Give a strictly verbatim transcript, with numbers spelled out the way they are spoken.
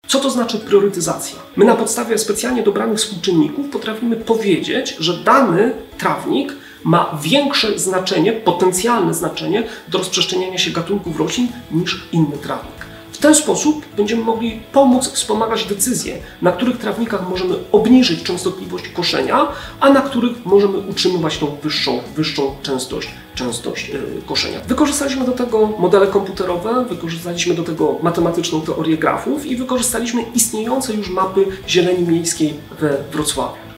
Co to znaczy priorytetyzacja? My na podstawie specjalnie dobranych współczynników potrafimy powiedzieć, że dany trawnik ma większe znaczenie, potencjalne znaczenie do rozprzestrzeniania się gatunków roślin niż inny trawnik. W ten sposób będziemy mogli pomóc wspomagać decyzje, na których trawnikach możemy obniżyć częstotliwość koszenia, a na których możemy utrzymywać tą wyższą, wyższą częstość, częstość yy, koszenia. Wykorzystaliśmy do tego modele komputerowe, wykorzystaliśmy do tego matematyczną teorię grafów i wykorzystaliśmy istniejące już mapy zieleni miejskiej we Wrocławiu.